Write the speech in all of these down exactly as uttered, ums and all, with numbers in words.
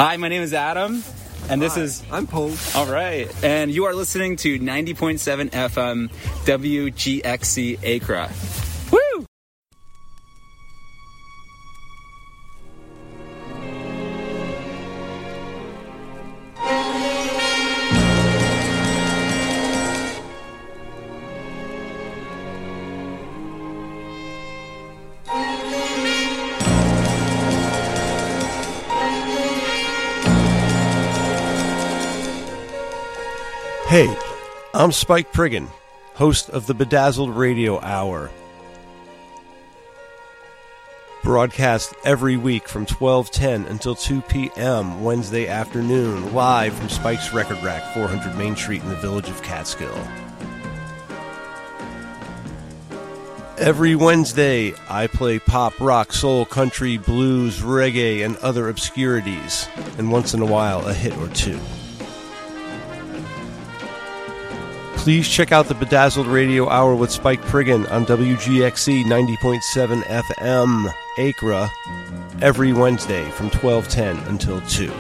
Hi, my name is Adam, and this Hi, is... I'm Paul. All right, and you are listening to ninety point seven F M W G X C Acra. Woo! Hey, I'm Spike Priggin, host of the Bedazzled Radio Hour. Broadcast every week from twelve ten until two p.m. Wednesday afternoon, live from Spike's Record Rack, four hundred Main Street in the village of Catskill. Every Wednesday, I play pop, rock, soul, country, blues, reggae, and other obscurities, and once in a while, a hit or two. Please check out the Bedazzled Radio Hour with Spike Priggin on W G X C ninety point seven F M Acra every Wednesday from twelve ten until two.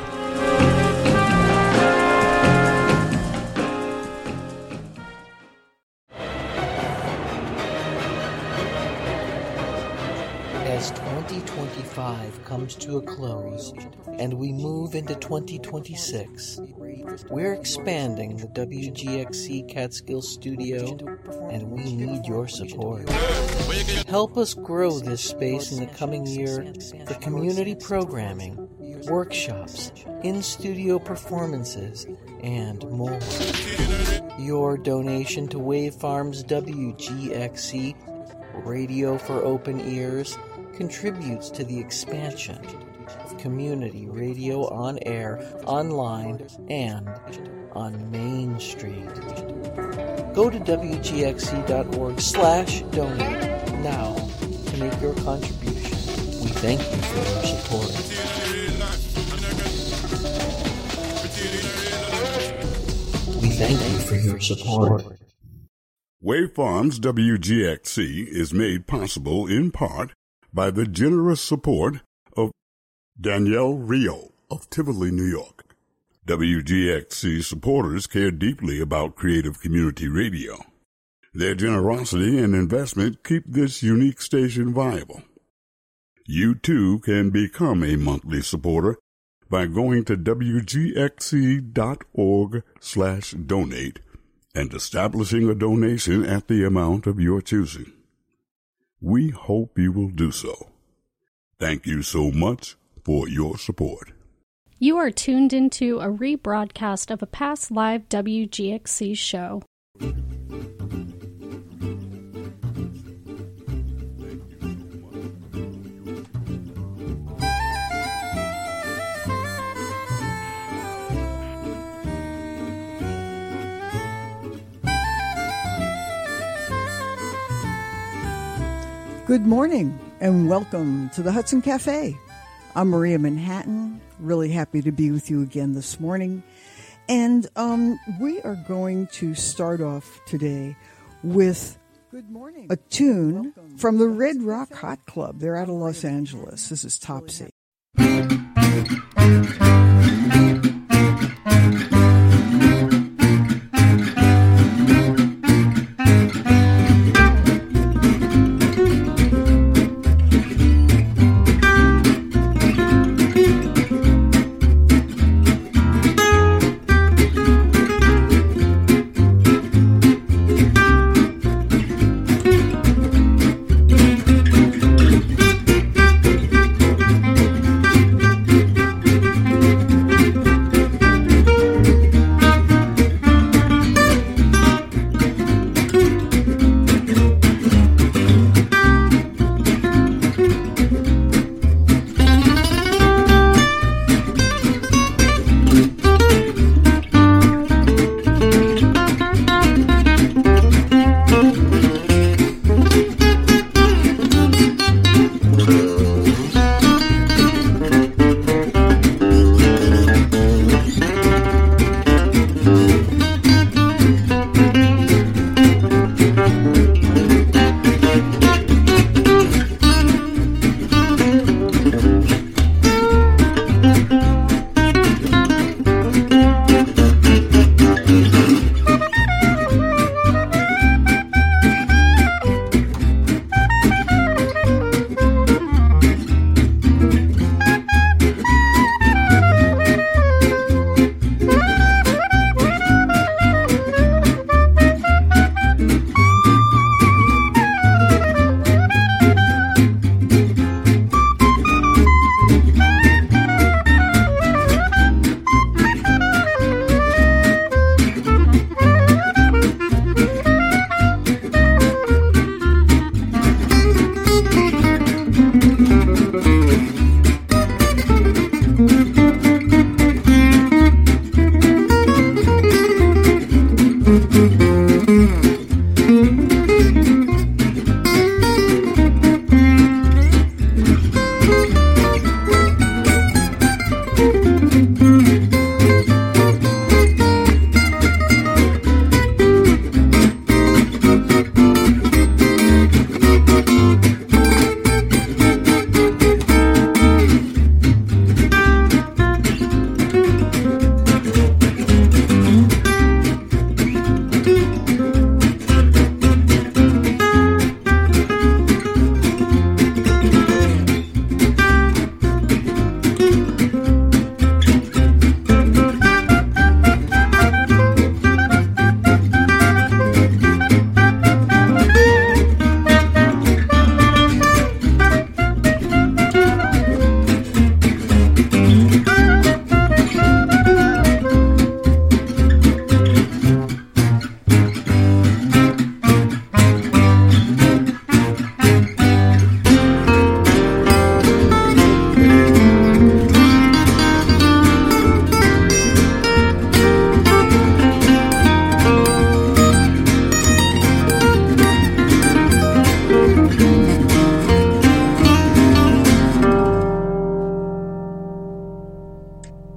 As twenty twenty-five comes to a close and we move into twenty twenty-six, we're expanding the W G X C Catskill studio, and we need your support. Help us grow this space in the coming year for community programming, workshops, in-studio performances, and more. Your donation to Wave Farms W G X C, Radio for Open Ears, contributes to the expansion of community radio on air, online, and on Main Street. Go to W G X C dot org slash donate now to make your contribution. We thank you for your support. We thank you for your support. Wave Farms W G X C is made possible in part by the generous support of Danielle Rio of Tivoli, New York. W G X C supporters care deeply about creative community radio. Their generosity and investment keep this unique station viable. You too can become a monthly supporter by going to W G X C dot org slash donate and establishing a donation at the amount of your choosing. We hope you will do so. Thank you so much for your support. You are tuned into a rebroadcast of a past live W G X C show. Good morning and welcome to the Hudson Cafe. I'm Maria Manhattan, really happy to be with you again this morning. And um, we are going to start off today with Good morning. a tune welcome. from the Red Rock Hot Club. They're out of Los Angeles. This is Topsy.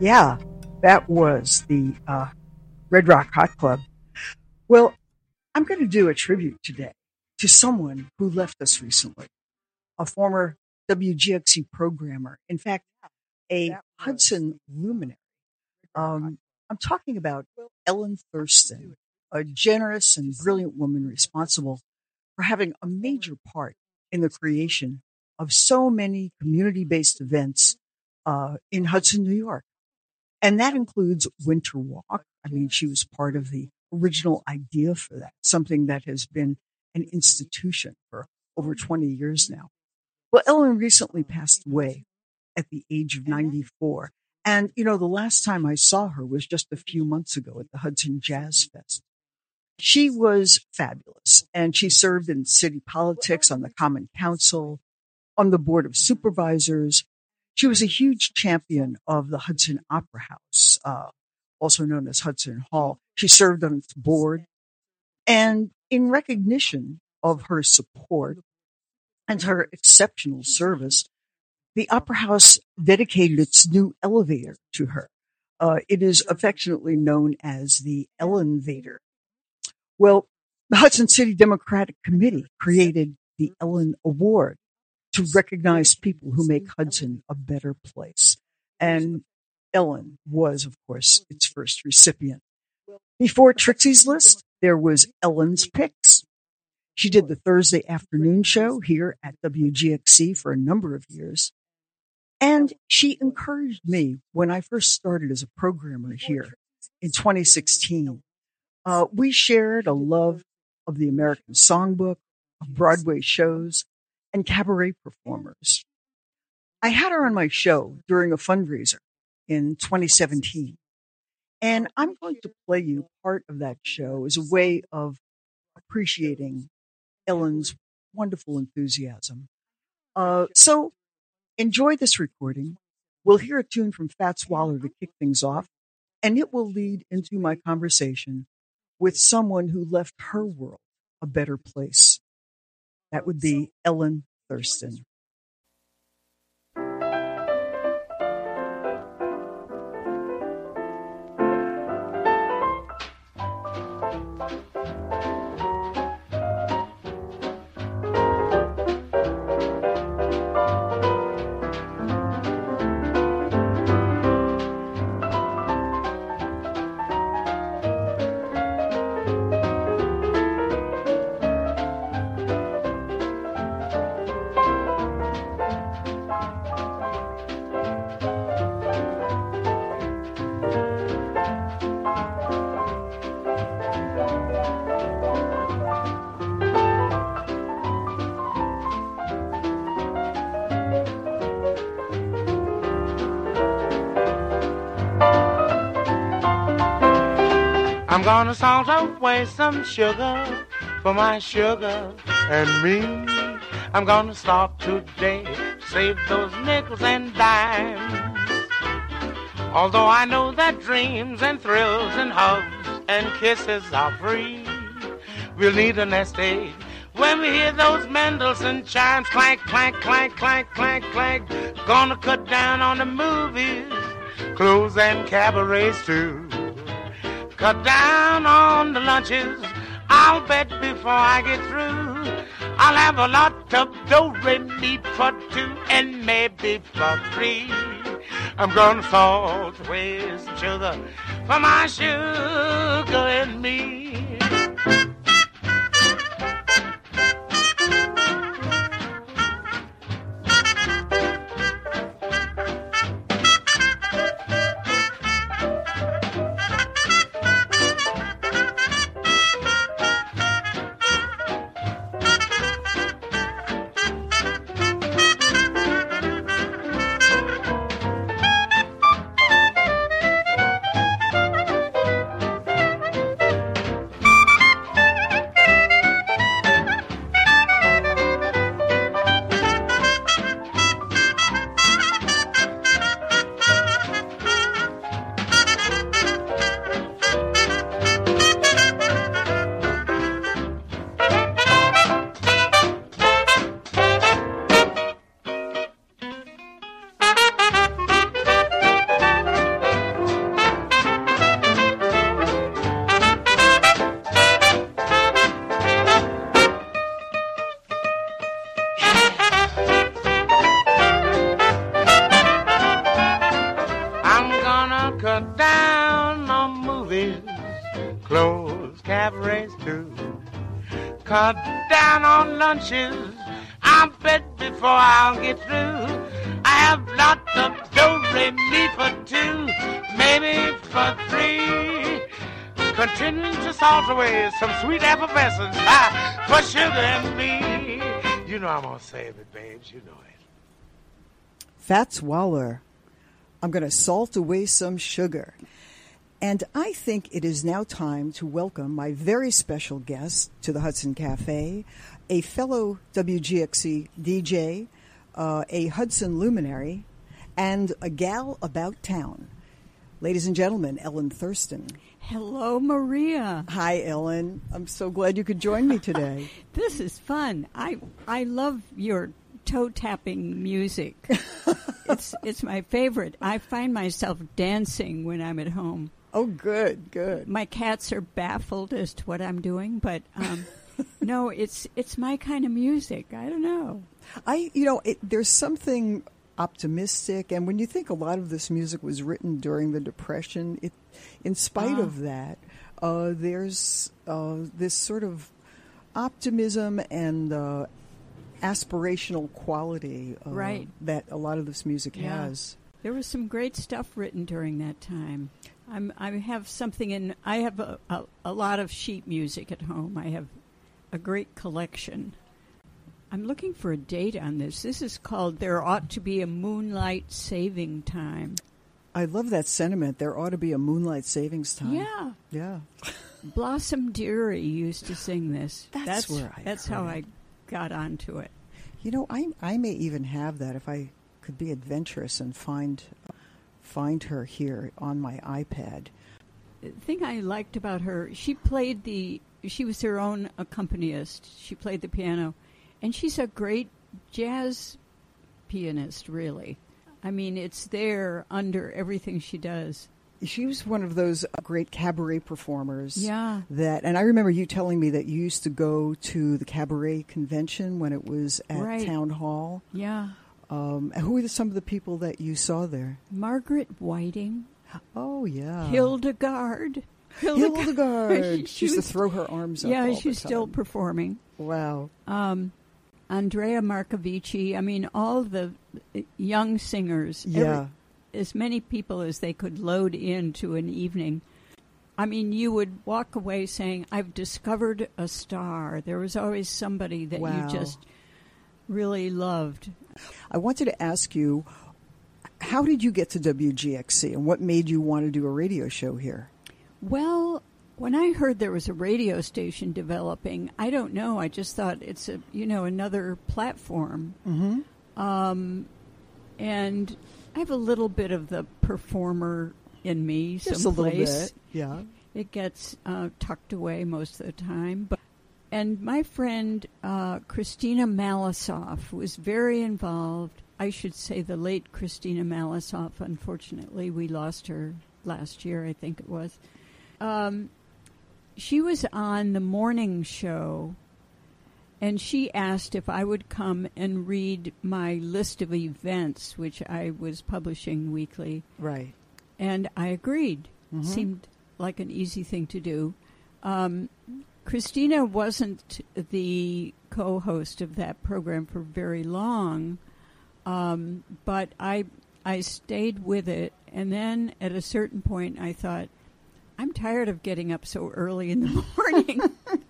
Yeah, that was the uh, Red Rock Hot Club. Well, I'm going to do a tribute today to someone who left us recently, a former W G X C programmer. In fact, a Hudson luminary. Um, I'm talking about Ellen Thurston, a generous and brilliant woman responsible for having a major part in the creation of so many community-based events uh, in Hudson, New York. And that includes Winter Walk. I mean, she was part of the original idea for that, something that has been an institution for over twenty years now. Well, Ellen recently passed away at the age of ninety-four. And, you know, the last time I saw her was just a few months ago at the Hudson Jazz Fest. She was fabulous, and she served in city politics, on the Common Council, on the Board of Supervisors. She was a huge champion of the Hudson Opera House, uh, also known as Hudson Hall. She served on its board. And in recognition of her support and her exceptional service, the Opera House dedicated its new elevator to her. Uh, it is affectionately known as the Ellenvator. Well, the Hudson City Democratic Committee created the Ellen Award to recognize people who make Hudson a better place. And Ellen was, of course, its first recipient. Before Trixie's List, there was Ellen's Picks. She did the Thursday afternoon show here at W G X C for a number of years. And she encouraged me when I first started as a programmer here in twenty sixteen. Uh, we shared a love of the American Songbook, of Broadway shows, and cabaret performers. I had her on my show during a fundraiser in twenty seventeen. And I'm going to play you part of that show as a way of appreciating Ellen's wonderful enthusiasm. Uh, so enjoy this recording. We'll hear a tune from Fats Waller to kick things off, and it will lead into my conversation with someone who left her world a better place. That would be Ellen Thurston. I'm gonna salt away some sugar for my sugar and me. I'm gonna start today to save those nickels and dimes. Although I know that dreams and thrills and hugs and kisses are free, we'll need a nest egg when we hear those Mendelssohn chimes. Clank, clank, clank, clank, clank, clank. Gonna cut down on the movies, clothes and cabarets too. Cut down on the lunches, I'll bet before I get through. I'll have a lot of do-re-mi for two and maybe for three. I'm gonna salt away some sugar for my sugar and me. uh, down on lunches. I bet before I'll get through, I have lots of do-re-mi for two, maybe for three. Continuing to salt away some sweet effervescence ah, for sugar and me. You know I'm gonna save it, babes. You know it. Fats Waller. I'm going to salt away some sugar. And I think it is now time to welcome my very special guest to the Hudson Cafe, a fellow W G X C D J, uh, a Hudson luminary, and a gal about town. Ladies and gentlemen, Ellen Thurston. Hello, Maria. Hi, Ellen. I'm so glad you could join me today. This is fun. I I love your toe-tapping music. it's it's my favorite. I find myself dancing when I'm at home. Oh, good, good. My cats are baffled as to what I'm doing, but um, no, it's it's my kind of music. I don't know. I you know it, there's something optimistic, and when you think a lot of this music was written during the Depression, it in spite Ah. of that, uh, there's uh, this sort of optimism and uh, aspirational quality uh, Right. that a lot of this music Yeah. has. There was some great stuff written during that time. I'm, I have something in. I have a, a, a lot of sheet music at home. I have a great collection. I'm looking for a date on this. This is called "There Ought to Be a Moonlight Saving Time." I love that sentiment. There ought to be a moonlight savings time. Yeah, Yeah. Blossom Dearie used to sing this. That's that's where I That's heard how it. I got onto it. You know, I I may even have that if I could be adventurous and find find her here on my iPad. The thing I liked about her, she played the. She was her own accompanist. She played the piano, and she's a great jazz pianist. Really, I mean, it's there under everything she does. She was one of those great cabaret performers. Yeah. That, and I remember you telling me that you used to go to the cabaret convention when it was at Right. Town Hall. Yeah, Um, and who were the, some of the people that you saw there? Margaret Whiting, Oh yeah, Hildegard. Hildegard. She, used to was- throw her arms up. Yeah, all she's the still time. performing. Wow. Um, Andrea Marcovici. I mean, all the young singers. every- Yeah. as many people as they could load into an evening. I mean, you would walk away saying, I've discovered a star. There was always somebody that Wow. you just really loved. I wanted to ask you, how did you get to W G X C, and what made you want to do a radio show here? Well, when I heard there was a radio station developing, I don't know. I just thought it's a, you know, another platform. Mm-hmm. Um, and I have a little bit of the performer in me. Just a someplace. little bit. Yeah. It gets uh, tucked away most of the time. But, and my friend uh, Christina Malisoff was very involved. I should say the late Christina Malisoff. Unfortunately, we lost her last year, I think it was. Um, she was on the morning show, and she asked if I would come and read my list of events, which I was publishing weekly. Right. And I agreed. Mhm. Seemed like an easy thing to do. Um, Christina wasn't the co-host of that program for very long, um, but I I stayed with it. And then at a certain point, I thought, I'm tired of getting up so early in the morning.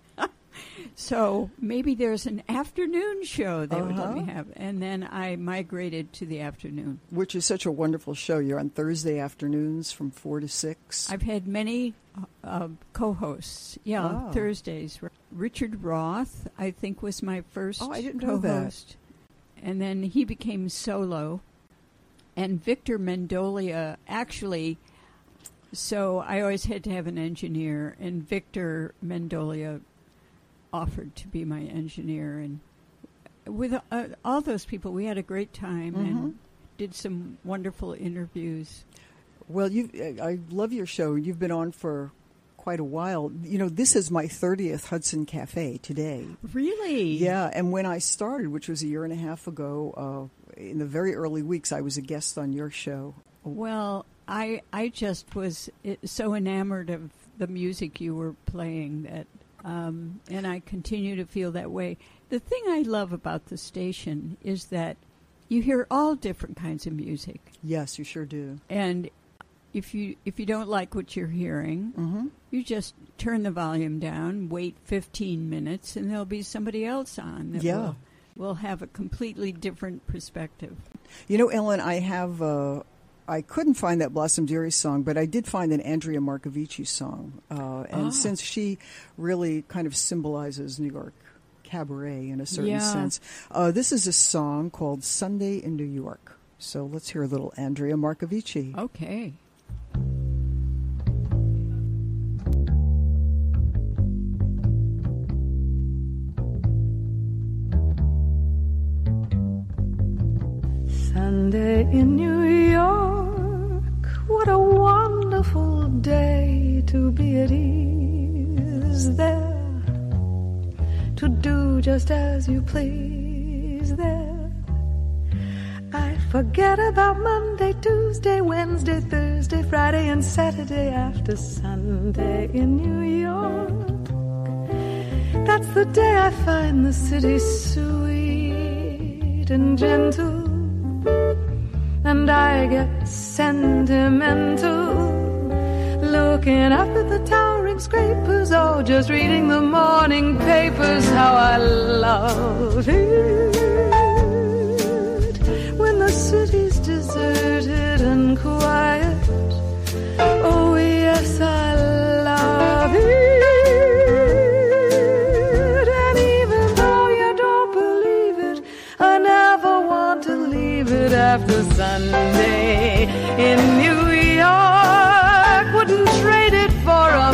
So maybe there's an afternoon show they would let me Uh-huh. have. And then I migrated to the afternoon. Which is such a wonderful show. You're on Thursday afternoons from four to six. I've had many uh, co-hosts. Yeah, Oh. Thursdays. Richard Roth, I think, was my first Oh, I didn't know that. co-host. And then he became solo. And Victor Mendolia, actually, so I always had to have an engineer, and Victor Mendolia offered to be my engineer. And with uh, all those people, we had a great time Mhm. and did some wonderful interviews. Well, you, I love your show. You've been on for quite a while. You know, this is my thirtieth Hudson Cafe today. Really? Yeah, and when I started, which was a year and a half ago, uh, in the very early weeks, I was a guest on your show. Well, I I just was uh, so enamored of the music you were playing that Um, and I continue to feel that way. The thing I love about the station is that you hear all different kinds of music. Yes, you sure do. And if you if you don't like what you're hearing, Mm-hmm. you just turn the volume down, wait fifteen minutes, and there'll be somebody else on that Yeah. will, will have a completely different perspective. You know, Ellen, I have, uh, I couldn't find that Blossom Dearie song, but I did find an Andrea Marcovici song. Uh, and Ah. since she really kind of symbolizes New York cabaret in a certain Yeah. sense, uh, this is a song called Sunday in New York. So let's hear a little Andrea Marcovici. Okay. Sunday in New York, what a wonderful day to be at ease there, to do just as you please there. I forget about Monday, Tuesday, Wednesday, Thursday, Friday, and Saturday after Sunday in New York. That's the day I find the city sweet and gentle, and I get sentimental, looking up at the towering scrapers, or just reading the morning papers. How I love it when the city's deserted and quiet. Oh yes, I love it. And even though you don't believe it, I never want to leave it after Sunday in New York. Wouldn't trade it for a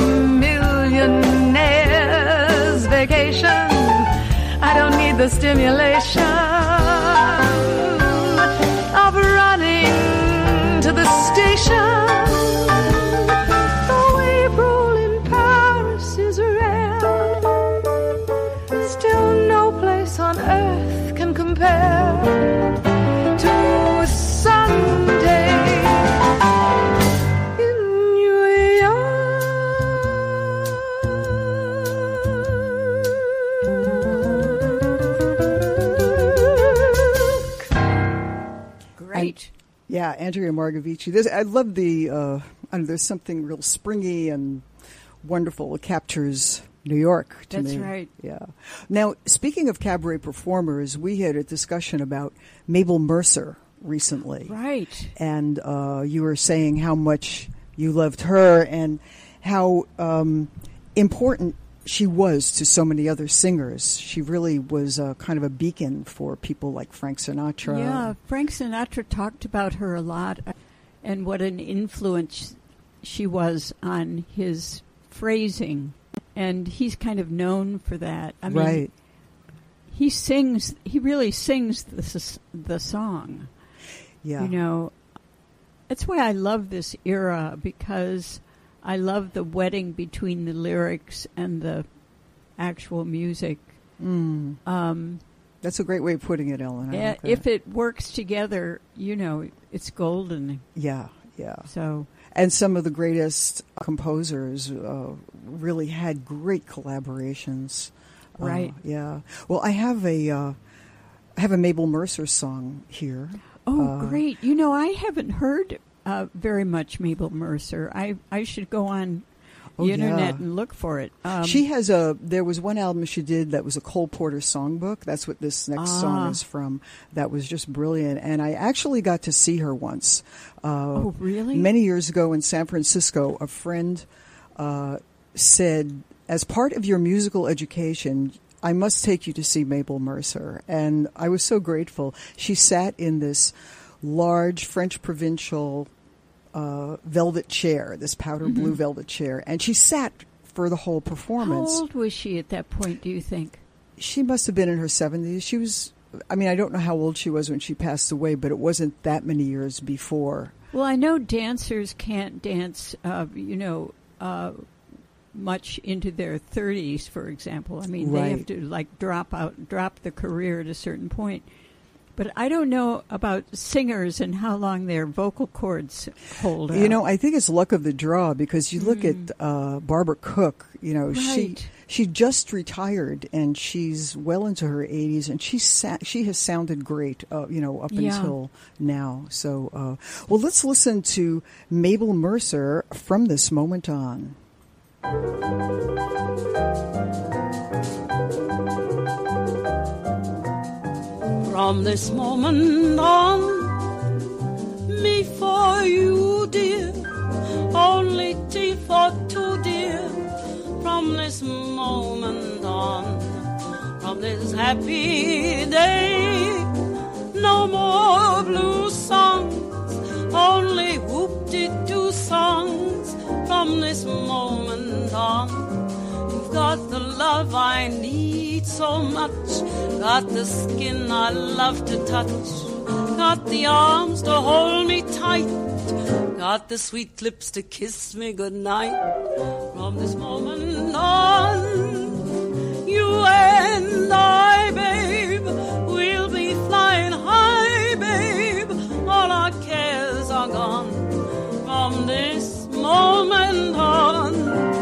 millionaire's vacation. I don't need the stimulation of running to the station. The way roll in Paris is rare. Still no place on earth can compare to Sunday in New York. Great. Yeah, Andrea Marcovici. This, I love the, uh, I know, there's something real springy and wonderful. It captures New York to That's me. right. Yeah. Now, speaking of cabaret performers, we had a discussion about Mabel Mercer recently. Right. And uh, you were saying how much you loved her and how um, important she was to so many other singers. She really was uh, kind of a beacon for people like Frank Sinatra. Yeah, Frank Sinatra talked about her a lot, uh, and what an influence she was on his phrasing. And he's kind of known for that. I mean, Right. he sings, he really sings the, s- the song. Yeah. You know, that's why I love this era, because I love the wedding between the lyrics and the actual music. Mm. Um, That's a great way of putting it, Ellen. I yeah, like that. if it works together, you know, it's golden. Yeah, yeah. So, And some of the greatest composers uh, really had great collaborations. Uh, Right. yeah. Well, I have a uh, I have a Mabel Mercer song here. oh, Uh, great. You know, I haven't heard uh, very much Mabel Mercer. I, I should go on Oh, the internet yeah. and look for it. Um, She has a. There was one album she did that was a Cole Porter songbook. That's what this next Ah. song is from. That was just brilliant, and I actually got to see her once. Uh, Oh, really? Many years ago in San Francisco, a friend uh, said, "As part of your musical education, I must take you to see Mabel Mercer." And I was so grateful. She sat in this large French provincial uh, velvet chair, this powder Mm-hmm. blue velvet chair, and she sat for the whole how performance. old was she at that point, do you think? She must have been in her seventies. She was, I mean, I don't know how old she was when she passed away, but it wasn't that many years before. Well, I know dancers can't dance, uh, you know, uh, much into their thirties, for example. I mean, they have Right. to, like, drop out, drop the career at a certain point. But I don't know about singers and how long their vocal cords hold out. You know, I think it's luck of the draw because you look at uh, Barbara Cook. You know, she Right. she just retired, and she's well into her eighties, and she sa- she has sounded great, uh, you know, up Yeah. until now. So, uh, well, let's listen to Mabel Mercer from this moment on. From this moment on, me for you, dear, only tea for two, dear. From this moment on, from this happy day, no more blue songs, only whoop-de-doo songs. From this moment on, you've got the love I need so much, got the skin I love to touch, got the arms to hold me tight, got the sweet lips to kiss me goodnight. From this moment on, you and I, babe, we'll be flying high, babe, all our cares are gone. From this moment on,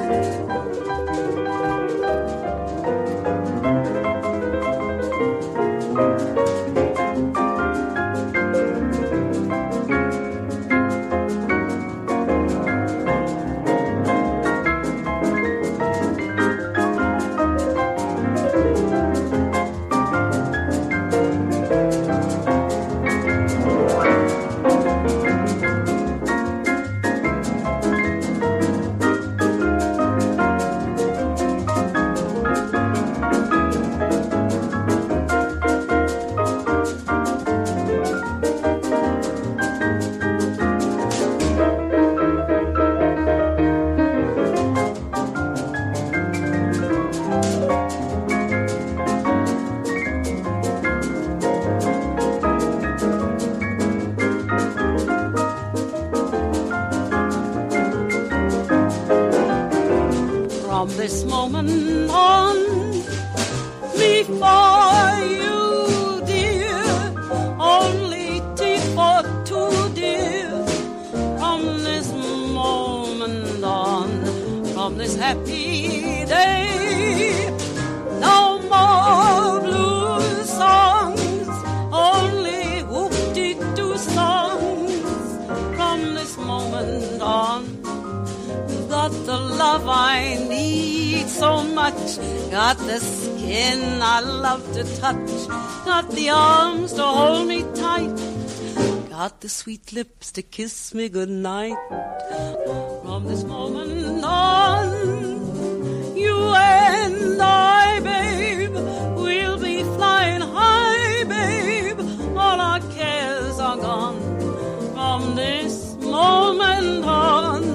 from this moment on, me for you, dear, only tea for two, dear. From this moment on, from this happy day, no more blue songs, only whoop-de-doo songs. From this moment on, got the love I need so much, got the skin I love to touch, got the arms to hold me tight, got the sweet lips to kiss me goodnight. From this moment on, you and I, babe, we'll be flying high, babe, all our cares are gone. From this moment on,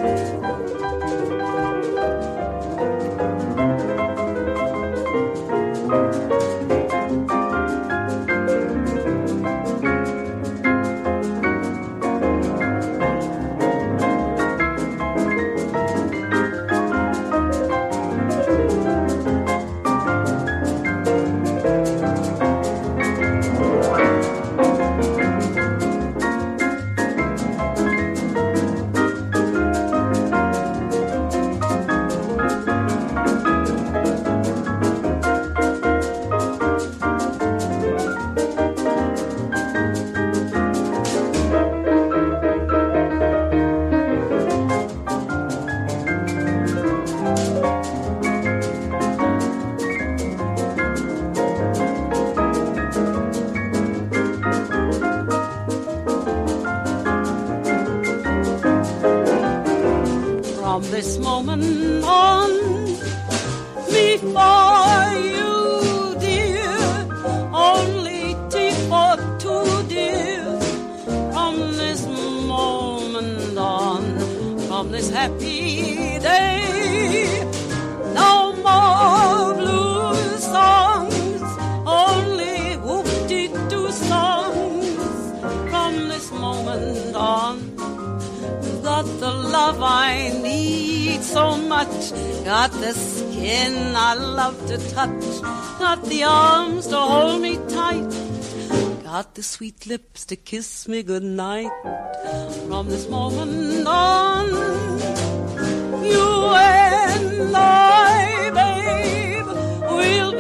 from this moment on, me for you, dear, only tea for two, dear. From this moment on, from this happy day, no more blue songs, only whoop-de-doo songs. From this moment on, got the love I need so much, got the skin I love to touch, got the arms to hold me tight, got the sweet lips to kiss me goodnight. From this moment on, you and I, baby,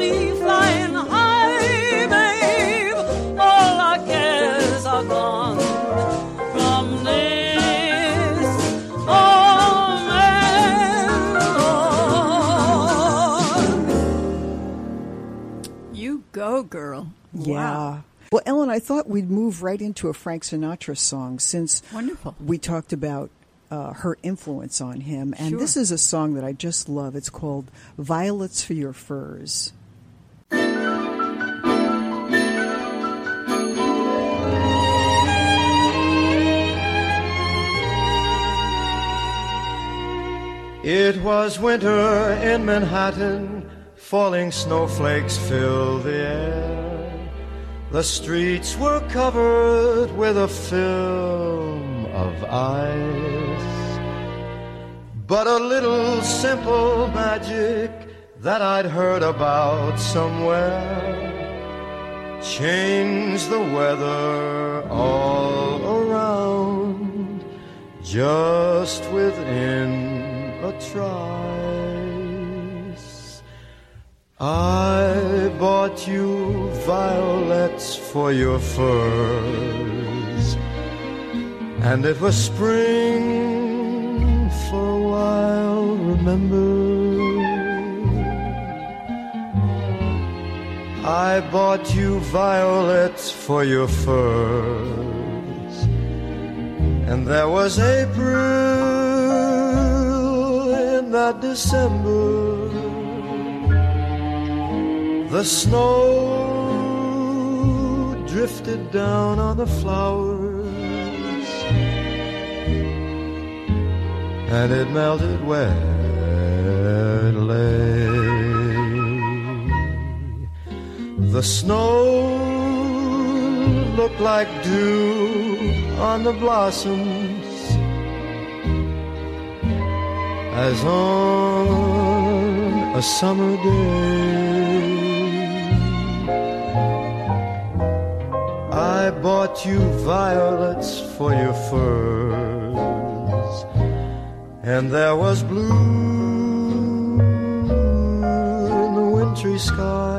be flying high, babe. All our cares are gone from this moment on. You go, girl. Yeah. Wow. Well, Ellen, I thought we'd move right into a Frank Sinatra song since Wonderful. we talked about uh, her influence on him. And Sure. this is a song that I just love. It's called Violets for Your Furs. It was winter in Manhattan, falling snowflakes filled the air. The streets were covered with a film of ice. But a little simple magic that I'd heard about somewhere changed the weather all around just within a trice. I bought you violets for your furs, and it was spring for a while, remember. I bought you violets for your furs, and there was April in that December. The snow drifted down on the flowers, and it melted where it lay. The snow looked like dew on the blossoms, as on a summer day. I bought you violets for your furs, and there was blue in the wintry sky.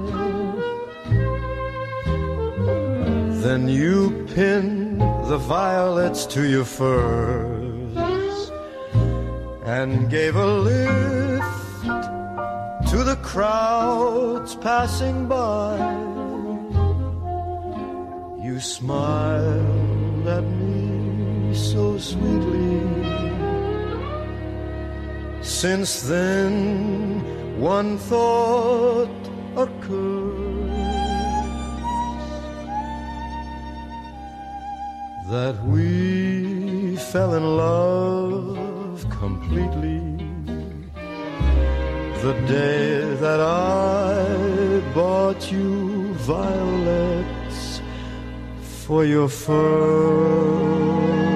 Then you pinned the violets to your furs and gave a lift to the crowds passing by. You smiled at me so sweetly. Since then, one thought occurs, that we fell in love completely the day that I bought you violets for your fur.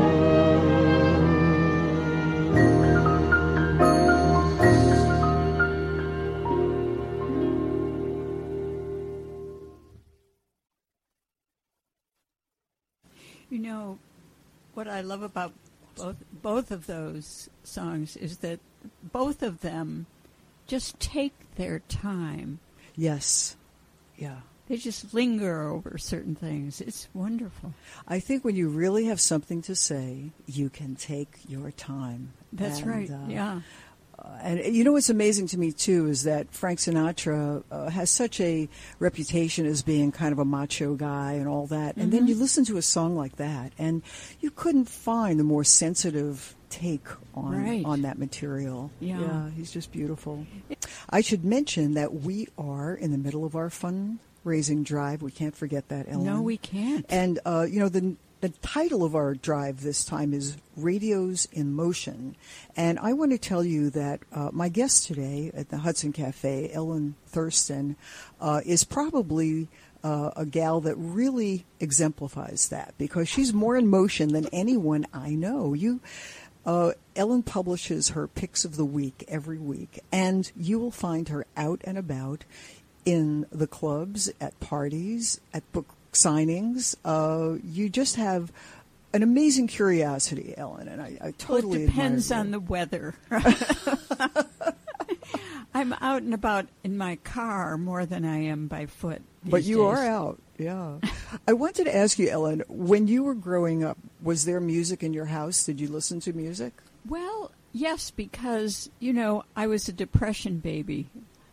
You know, what I love about both both of those songs is that both of them just take their time. Yes. Yeah. They just linger over certain things. It's wonderful. I think when you really have something to say, you can take your time. That's and, right, uh, yeah. Uh, and you know what's amazing to me, too, is that Frank Sinatra uh, has such a reputation as being kind of a macho guy and all that. And Mm-hmm. then you listen to a song like that, and you couldn't find a more sensitive take on Right. on that material. Yeah. Yeah, he's just beautiful. I should mention that we are in the middle of our fundraising drive. We can't forget that, Ellen. No, we can't. And, uh, you know, the the title of our drive this time is Radios in Motion. And I want to tell you that uh, my guest today at the Hudson Cafe, Ellen Thurston, uh, is probably uh, a gal that really exemplifies that, because she's more in motion than anyone I know. You... Uh, Ellen publishes her picks of the week every week, and you will find her out and about in the clubs, at parties, at book signings. Uh, you just have an amazing curiosity, Ellen, and I, I totally well, it depends admire you. on the weather. I I'm out and about in my car more than I am by foot. But you days. are out, yeah. I wanted to ask you, Ellen, when you were growing up, was there music in your house? Did you listen to music? Well, yes, because, you know, I was a Depression baby.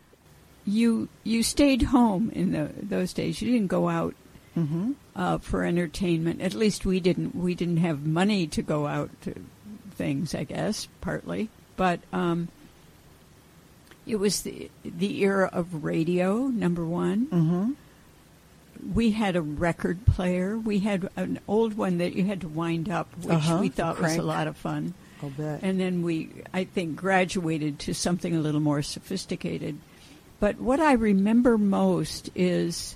You you stayed home in the, those days. You didn't go out mm-hmm. uh, for entertainment. At least we didn't. We didn't have money to go out to things, I guess, partly. But um, it was the, the era of radio, number one. Mm-hmm. We had a record player. We had an old one that you had to wind up, which uh-huh. we thought was a lot of fun. I'll bet. And then we, I think, graduated to something a little more sophisticated. But what I remember most is,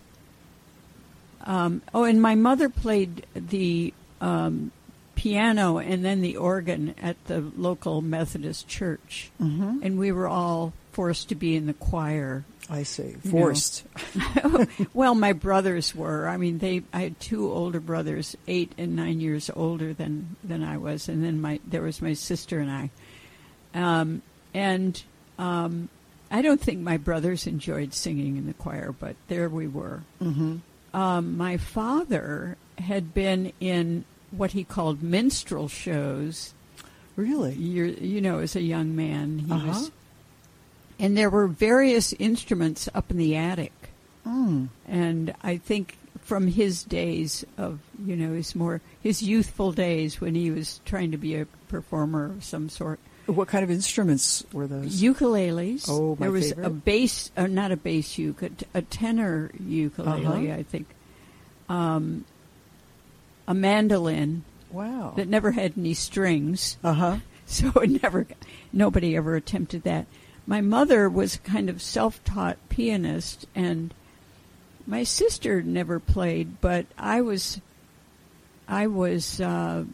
um, oh, and my mother played the um, piano and then the organ at the local Methodist church. Mm-hmm. And we were all forced to be in the choir. I see. Forced. Well, my brothers were. I mean, they. I had two older brothers, eight and nine years older than, than I was. And then my there was my sister and I. Um, and... Um, I don't think my brothers enjoyed singing in the choir, but there we were. Mm-hmm. Um, my father had been in what he called minstrel shows. Really? You're, you know, as a young man. He uh-huh. was, and there were various instruments up in the attic. Mm. And I think from his days of, you know, his more, his youthful days when he was trying to be a performer of some sort. What kind of instruments were those? Ukuleles. Oh, my There was favorite. a bass, or not a bass uke, a, a tenor ukulele, uh-huh. I think. Um, a mandolin. Wow. That never had any strings. Uh-huh. So it never, nobody ever attempted that. My mother was a kind of self-taught pianist, and my sister never played, but I was, I was... Uh,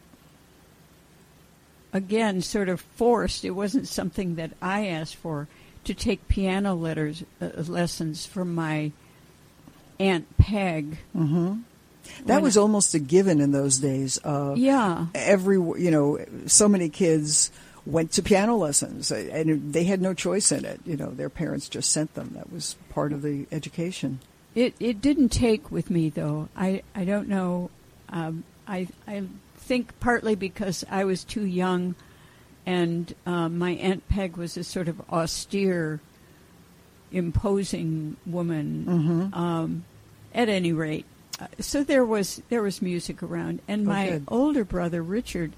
again, sort of forced. It wasn't something that I asked for, to take piano letters, uh, lessons from my Aunt Peg. Mm-hmm. That When was I, almost a given in those days. Uh, yeah. Every, you know, so many kids went to piano lessons, and they had no choice in it. You know, their parents just sent them. That was part of the education. It it didn't take with me, though. I, I don't know. Um, I I. think partly because I was too young, and um, my Aunt Peg was a sort of austere, imposing woman. Mm-hmm. Um, at any rate, uh, so there was there was music around, and oh, my good. older brother Richard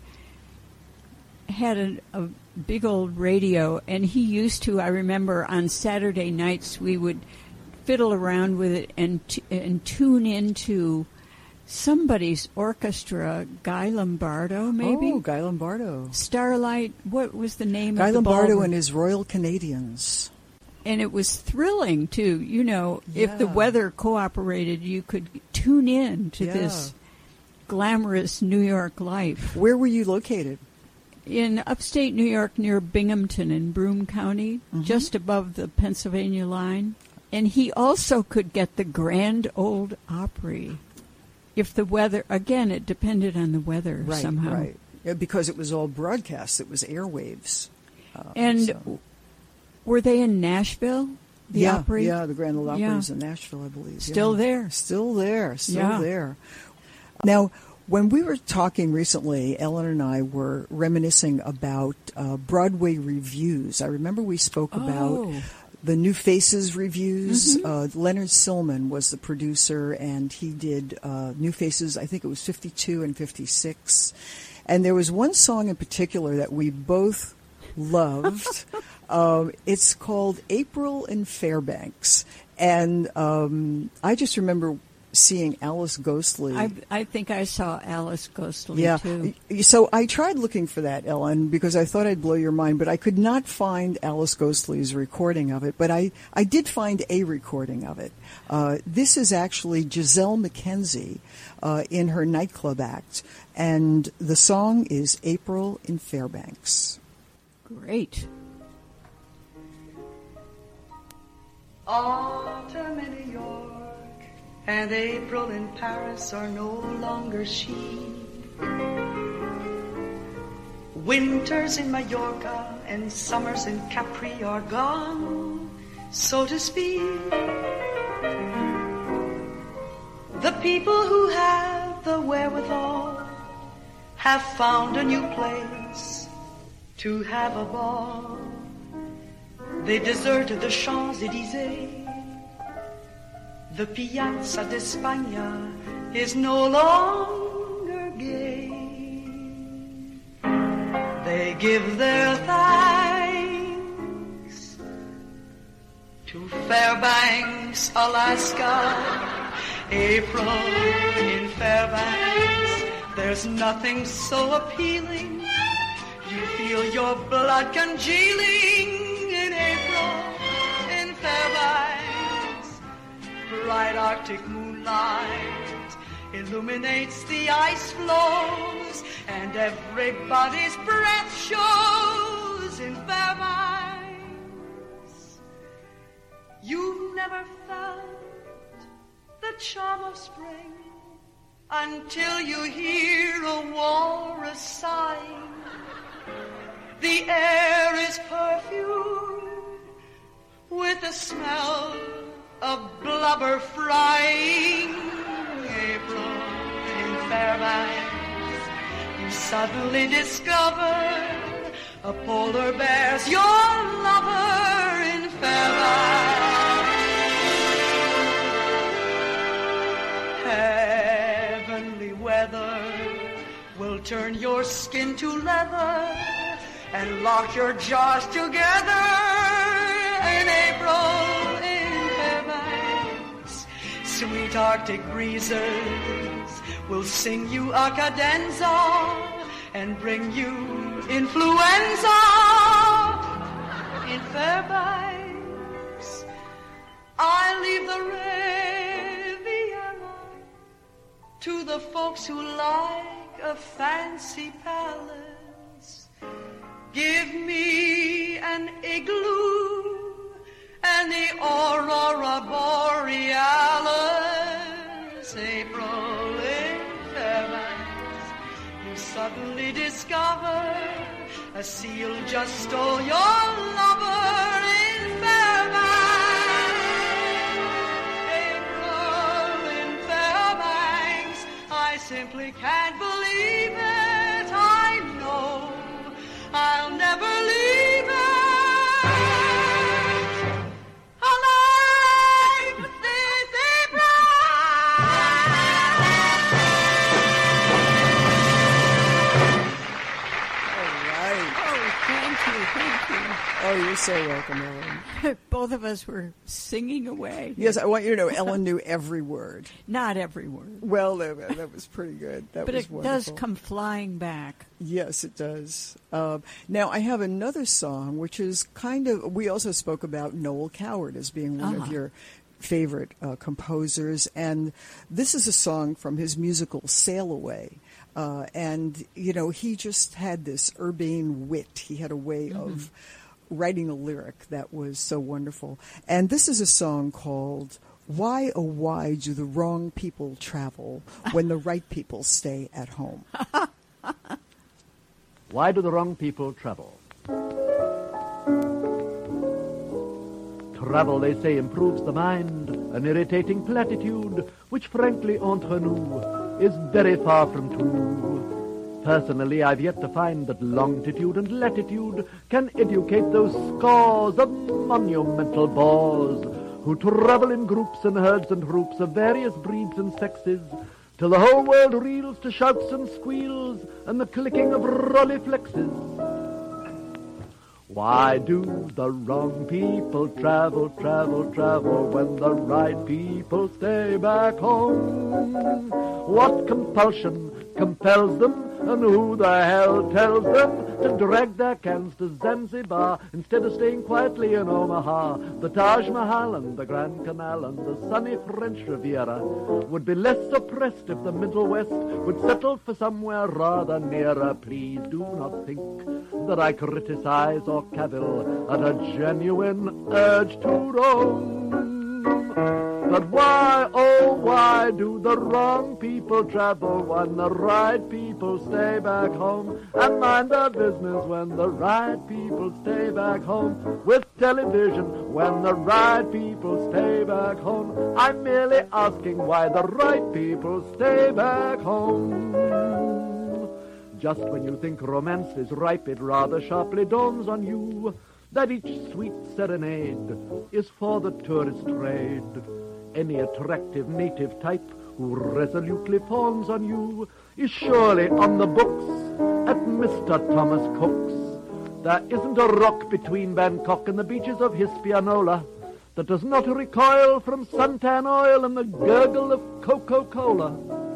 had a, a big old radio, and he used to. I remember on Saturday nights we would fiddle around with it and t- and tune into somebody's orchestra, Guy Lombardo, maybe? Oh, Guy Lombardo. Starlight, what was the name Guy of the Lombardo ballroom? and his Royal Canadians. And it was thrilling, too. You know, yeah. if the weather cooperated, you could tune in to yeah. this glamorous New York life. Where were you located? In upstate New York near Binghamton in Broome County, mm-hmm. just above the Pennsylvania line. And he also could get the Grand Ole Opry. If the weather, again, it depended on the weather right, somehow. Right, yeah, because it was all broadcast. It was airwaves. Uh, and so. Were they in Nashville, the yeah, Opry? Yeah, the Grand Ole Opry yeah. is in Nashville, I believe. Still yeah. there. Still there. Still yeah. there. Now, when we were talking recently, Ellen and I were reminiscing about uh, Broadway reviews. I remember we spoke oh. about the New Faces reviews. Mm-hmm. Uh, Leonard Sillman was the producer, and he did uh, New Faces, I think it was fifty-two and fifty-six. And there was one song in particular that we both loved. um, it's called April in Fairbanks. And um, I just remember seeing Alice Ghostly. I, I think I saw Alice Ghostly, yeah. too. So I tried looking for that, Ellen, because I thought I'd blow your mind, but I could not find Alice Ghostly's recording of it. But I, I did find a recording of it. Uh, this is actually Giselle McKenzie uh, in her nightclub act, and the song is April in Fairbanks. Great. Autumn in New York and April in Paris are no longer she. Winters in Mallorca and summers in Capri are gone. so to speak. The people who have the wherewithal have found a new place to have a ball. They deserted the Champs-Élysées. The Piazza d'Espagna is no longer gay. They give their thanks to Fairbanks, Alaska. April in Fairbanks, there's nothing so appealing. You feel your blood congealing in April in Fairbanks. Bright Arctic moonlight illuminates the ice floes, and everybody's breath shows in Fairbanks. You've never felt the charm of spring until you hear a walrus sighing. The air is perfumed with the smell of blubber frying. April in Fairbanks, you suddenly discover a polar bear's your lover in Fairbanks. Heavenly weather will turn your skin to leather and lock your jaws together in April in Fairbanks. Sweet Arctic breezes will sing you a cadenza and bring you influenza in Fairbanks. I leave the Riviera to the folks who like a fancy palace. Give me an igloo and the aurora borealis. April in Fairbanks, you suddenly discover a seal just stole your lover in Fairbanks. April in Fairbanks, I simply can't believe it. I know I'll never leave it. Alive this April. All right. Oh, thank you, thank you. Oh, you're so welcome, Ellen. Both of us were singing away. Yes, I want you to know Ellen knew every word. Not every word. Well, that, that was pretty good. That but was it wonderful. does come flying back. Yes, it does. Uh, now, I have another song, which is kind of, we also spoke about Noel Coward as being one Uh-huh. of your favorite uh, composers, and this is a song from his musical Sail Away. Uh, and, you know, he just had this urbane wit. He had a way Mm-hmm. of writing a lyric that was so wonderful. And this is a song called Why, Oh Why Do the Wrong People Travel When the Right People Stay at Home? Why do the wrong people travel? Travel, they say, improves the mind, an irritating platitude, which frankly, entre nous, is very far from true. Personally, I've yet to find that longitude and latitude can educate those scores of monumental bores who travel in groups and herds and groups of various breeds and sexes, till the whole world reels to shouts and squeals and the clicking of rolleiflexes. Why do the wrong people travel, travel, travel when the right people stay back home? What compulsion compels them, and who the hell tells them to drag their cans to Zanzibar instead of staying quietly in Omaha? The Taj Mahal and the Grand Canal and the sunny French Riviera would be less oppressed if the Middle West would settle for somewhere rather nearer. Please do not think that I criticize or cavil at a genuine urge to roam. But why, oh why do the wrong people travel when the right people stay back home, and mind their business when the right people stay back home with television when the right people stay back home. I'm merely asking why the right people stay back home. Just when you think romance is ripe, it rather sharply dawns on you that each sweet serenade is for the tourist trade. Any attractive native type who resolutely fawns on you is surely on the books at Mister Thomas Cook's. There isn't a rock between Bangkok and the beaches of Hispaniola that does not recoil from suntan oil and the gurgle of Coca-Cola.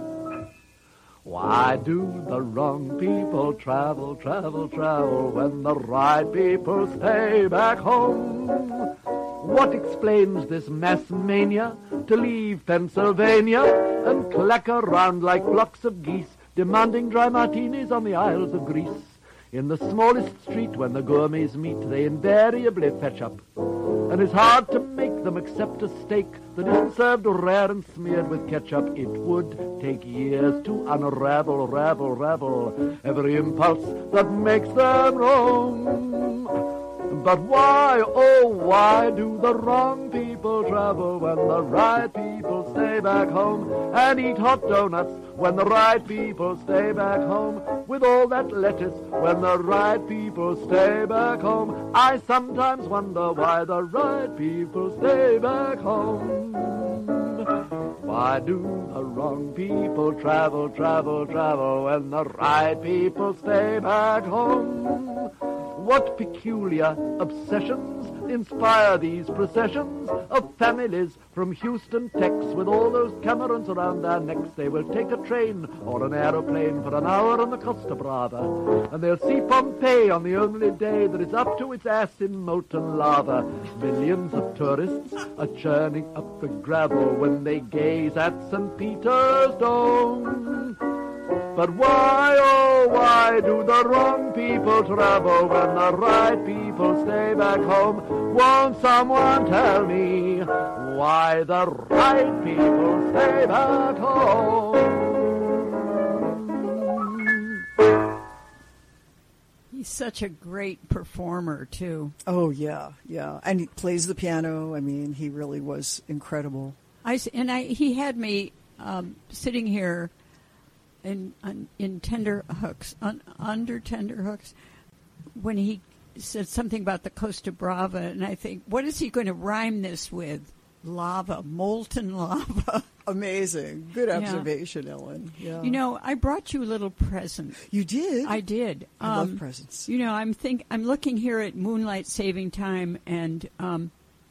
Why do the wrong people travel, travel, travel when the right people stay back home? What explains this mass mania to leave Pennsylvania and clack around like flocks of geese, demanding dry martinis on the Isles of Greece? In the smallest street when the gourmets meet, they invariably fetch up, and it's hard to make them accept a steak that isn't served rare and smeared with ketchup. It would take years to unravel, ravel, ravel every impulse that makes them wrong. But why, oh why do the wrong people travel when the right people stay back home and eat hot donuts when the right people stay back home with all that lettuce when the right people stay back home? I sometimes wonder why the right people stay back home. Why do the wrong people travel, travel, travel when the right people stay back home? What peculiar obsessions inspire these processions of families from Houston, Texas, with all those camerons around their necks? They will take a train or an aeroplane for an hour on the Costa Brava, and they'll see Pompeii on the only day that is up to its ass in molten lava. Millions of tourists are churning up the gravel when they gaze at Saint Peter's Dome. But why, oh, why do the wrong people travel when the right people stay back home? Won't someone tell me why the right people stay back home? He's such a great performer, too. Oh, yeah, yeah. And he plays the piano. I mean, he really was incredible. I, and I, he had me um, sitting here in in, in tender hooks, un, under tender hooks, when he said something about the Costa Brava, and I think, what is he going to rhyme this with? Lava, molten lava. Amazing. Good observation, yeah. Ellen. Yeah. You know, I brought you a little present. You did? I did. I um, love presents. You know, I'm think I'm looking here at Moonlight Saving Time and um,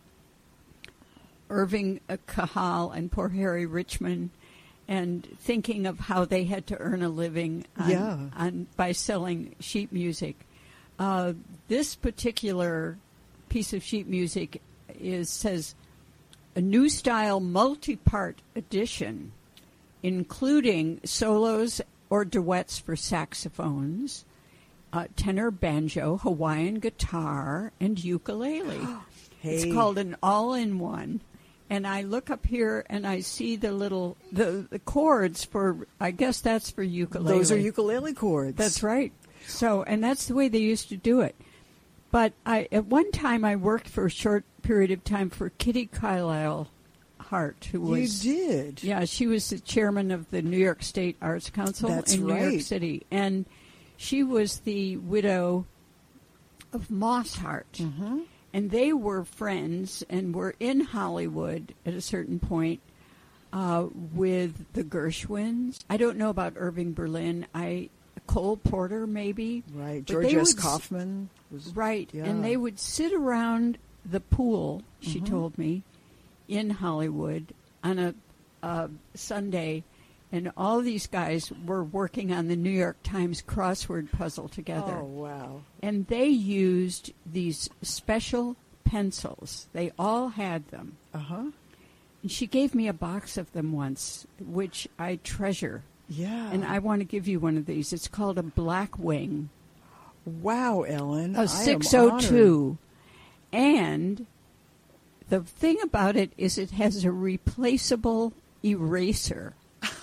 Irving Kahal and poor Harry Richmond, and thinking of how they had to earn a living on, yeah. on, by selling sheet music. Uh, this particular piece of sheet music is says a new style multi-part edition, including solos or duets for saxophones, uh, tenor banjo, Hawaiian guitar, and ukulele. Hey. It's called an all-in-one. And I look up here and I see the little the, the chords for, I guess that's for ukulele. Those are ukulele chords. That's right. So, and that's the way they used to do it. But I at one time I worked for a short period of time for Kitty Carlisle Hart, who was you did. Yeah, she was the chairman of the New York State Arts Council that's in New right. York City, and she was the widow of Moss Hart. Mm-hmm. And they were friends and were in Hollywood at a certain point uh, with the Gershwins. I don't know about Irving Berlin. I Cole Porter, maybe. Right. But George S. would, Kaufman. Was, right. Yeah. And they would sit around the pool, she mm-hmm. told me, in Hollywood on a, a Sunday. And all these guys were working on the New York Times crossword puzzle together. Oh, wow. And they used these special pencils. They all had them. Uh-huh. And she gave me a box of them once, which I treasure. Yeah. And I want to give you one of these. It's called a Blackwing. Wow, Ellen. A six oh two. And the thing about it is it has a replaceable eraser.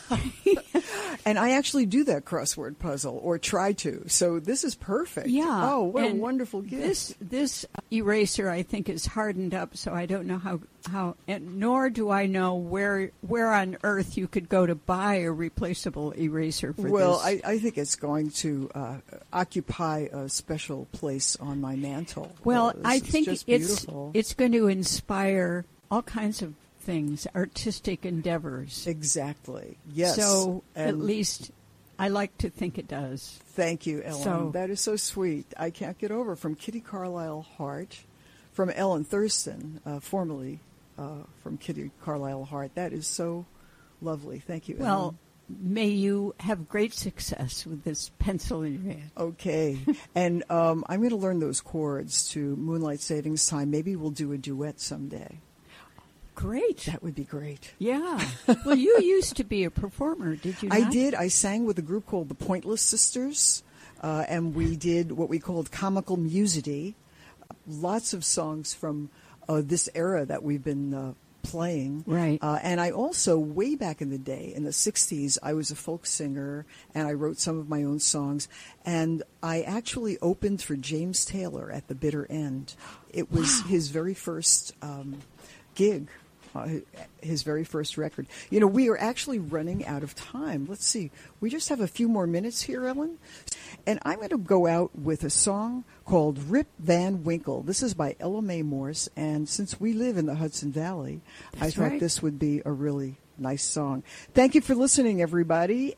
And I actually do that crossword puzzle, or try to. So this is perfect. Yeah. Oh, what and a wonderful gift. This this eraser, I think, is hardened up, so I don't know how how. And nor do I know where where on earth you could go to buy a replaceable eraser for well, this. I, I think it's going to uh, occupy a special place on my mantle. Well, Uh, I it's think just it's beautiful. it's going to inspire all kinds of things, artistic endeavors. Exactly. Yes. So And at least I like to think it does. Thank you, Ellen. So- that is so sweet. I can't get over. From Kitty Carlisle Hart, from Ellen Thurston, uh, formerly uh, from Kitty Carlisle Hart. That is so lovely. Thank you, Well, Ellen. may you have great success with this pencil in your hand. Okay. And um, I'm going to learn those chords to Moonlight Savings Time. Maybe we'll do a duet someday. Great. That would be great. Yeah. Well, you used to be a performer, did you not? I did. I sang with a group called the Pointless Sisters, uh, and we did what we called comical musody. Lots of songs from uh, this era that we've been uh, playing. Right. Uh, and I also, way back in the day, in the sixties, I was a folk singer, and I wrote some of my own songs. And I actually opened for James Taylor at the bitter end. It was Wow. his very first um, gig. Uh, his very first record. You know, we are actually running out of time. Let's see. We just have a few more minutes here, Ellen. And I'm going to go out with a song called Rip Van Winkle. This is by Ella Mae Morse. And since we live in the Hudson Valley, I That's thought right. this would be a really nice song. Thank you for listening, everybody.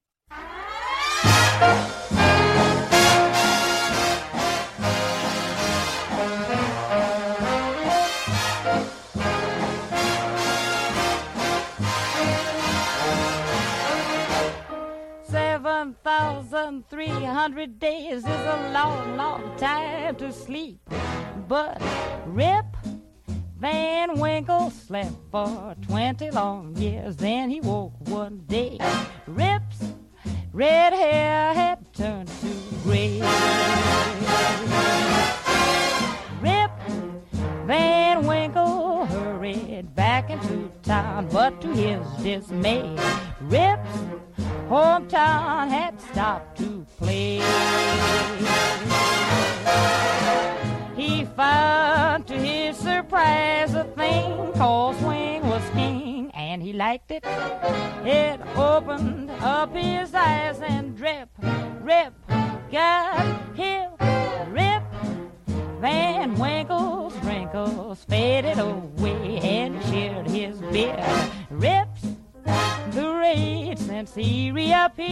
Seven thousand three hundred days is a long, long time to sleep. But Rip Van Winkle slept for twenty long years. Then he woke one day. Rip's red hair had turned to gray. Rip Van Winkle hurried back into town, but to his dismay, Rip's hometown had stopped to play. He found to his surprise a thing called swing was king, and he liked it. It opened up his eyes and drip, rip, got him, rip. Van Winkle's wrinkles faded away and shared his beard. Rips the rage since he reappeared.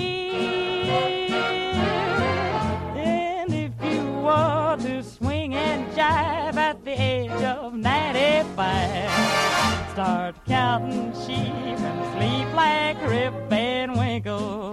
And if you want to swing and jive at the age of ninety-five, start counting sheep and sleep like Rip Van Winkle.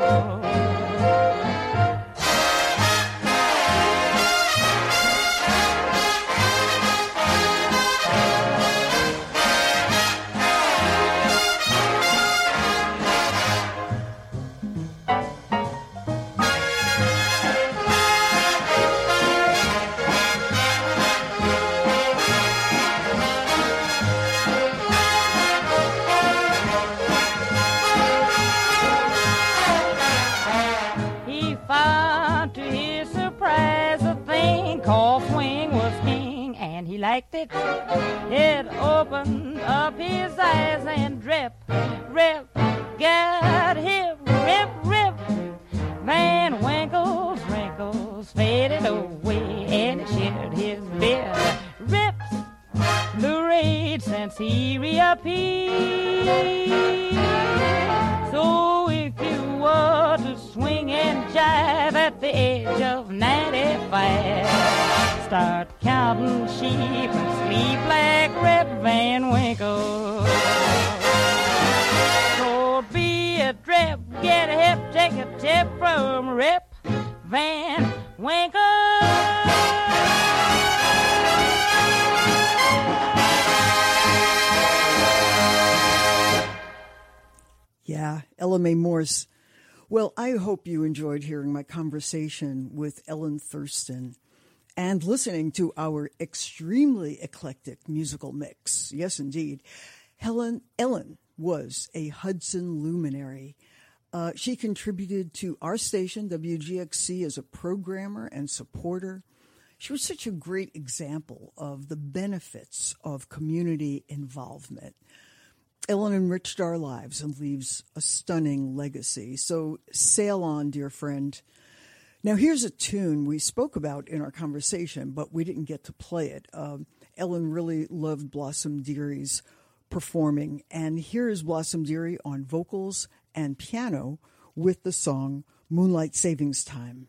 Liked it, it opened up his eyes and drip, rip, got him, rip, rip. Van Winkle's wrinkles faded away and he shared his beard. Rips the rage since he reappeared. So if you were to swing and jive at the age of ninety-five, start counting sheep and sleep like Rip Van Winkle. So be a drip, get a hip, take a tip from Rip Van Winkle. Yeah, Ella Mae Morse. Well, I hope you enjoyed hearing my conversation with Ellen Thurston and listening to our extremely eclectic musical mix. Yes, indeed. Helen Ellen was a Hudson luminary. Uh, she contributed to our station, W G X C, as a programmer and supporter. She was such a great example of the benefits of community involvement. Ellen enriched our lives and leaves a stunning legacy. So sail on, dear friend. Now, here's a tune we spoke about in our conversation, but we didn't get to play it. Um, Ellen really loved Blossom Deary's performing, and here is Blossom Deary on vocals and piano with the song Moonlight Savings Time.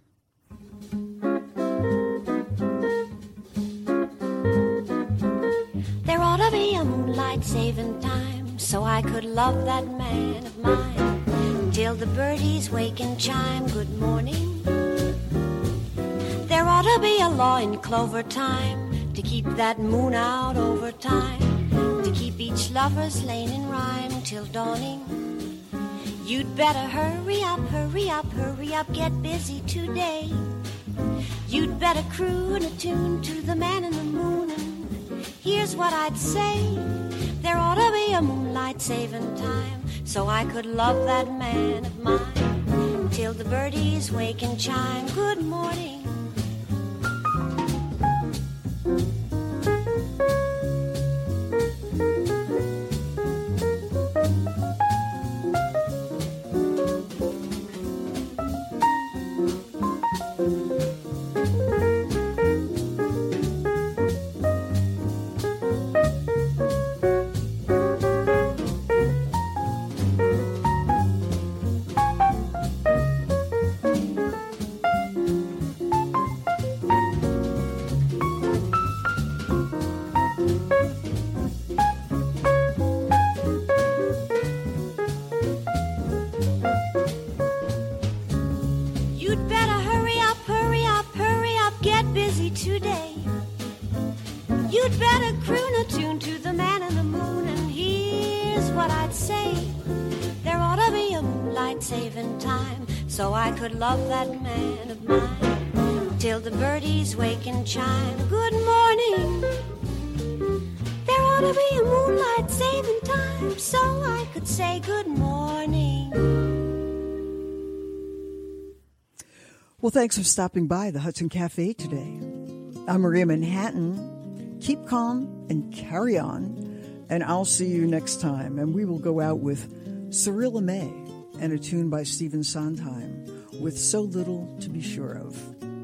There ought to be a moonlight saving time, so I could love that man of mine till the birdies wake and chime good morning. There ought to be a law in clover time to keep that moon out over time, to keep each lover's lane in rhyme till dawning. You'd better hurry up, hurry up, hurry up, get busy today. You'd better croon a tune to the man in the moon, and here's what I'd say. There ought to be a moonlight saving time, so I could love that man of mine till the birdies wake and chime good morning. So I could love that man of mine till the birdies wake and chime good morning. There ought to be a moonlight saving time, so I could say good morning. Well, thanks for stopping by the Hudson Cafe today. I'm Maria Manhattan. Keep calm and carry on, and I'll see you next time. And we will go out with Cyrilla May and a tune by Stephen Sondheim with So Little to Be Sure of.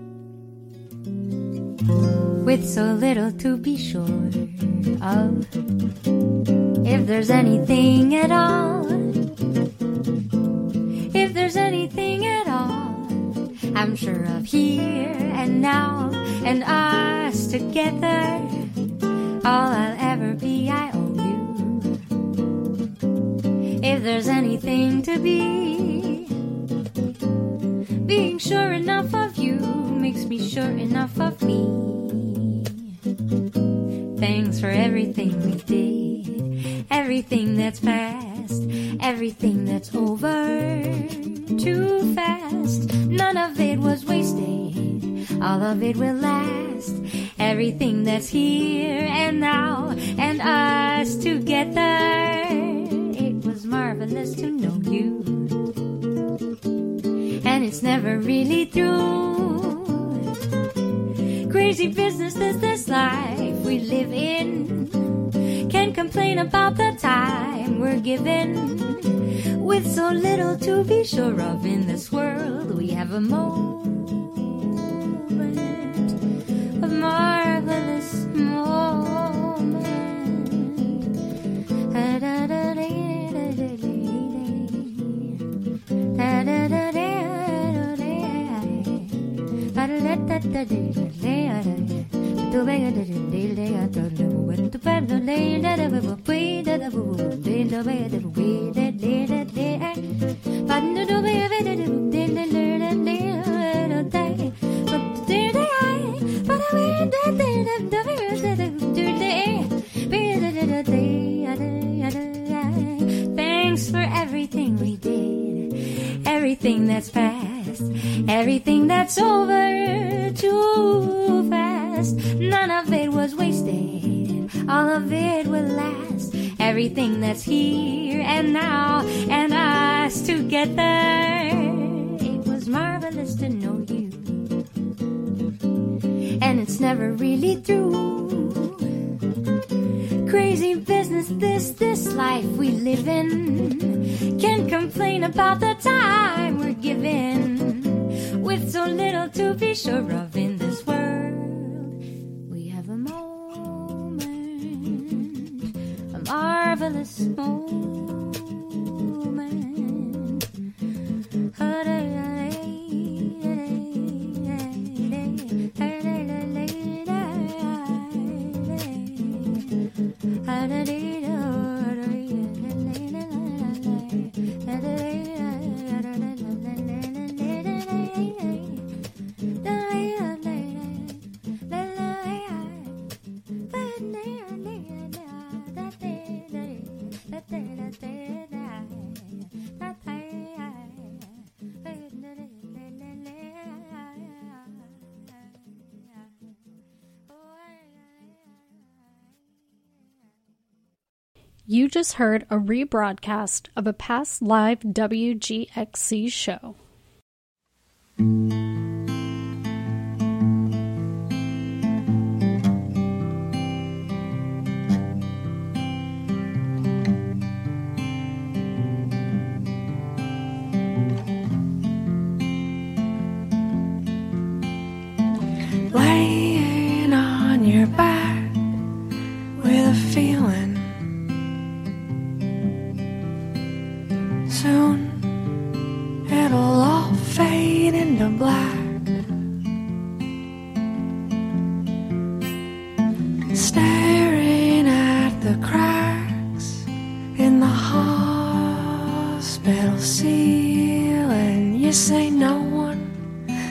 With so little to be sure of, if there's anything at all, if there's anything at all, I'm sure of here and now and us together, all I'll ever be, I owe you. If there's anything to be, being sure enough of you makes me sure enough of me. Thanks for everything we did, everything that's past, everything that's over too fast. None of it was wasted, all of it will last. Everything that's here and now and us together, marvelous to know you, and it's never really through. Crazy business is this life we live in. Can't complain about the time we're given. With so little to be sure of in this world, we have a moment of marvelous moment. Da-da-da-da. Thanks for everything we did, everything that's past, everything that's over too fast. None of it was wasted, all of it will last. Everything that's here and now and us together, together. It was marvelous to know you. And it's never really through. Crazy business, this, this life we live in. Can't complain about the time we're given. With so little to be sure of in this world, we have a moment, a marvelous moment. You just heard a rebroadcast of a past live W G X C show. Laying on your back with a feeling. Soon it'll all fade into black. Staring at the cracks in the hospital ceiling, you say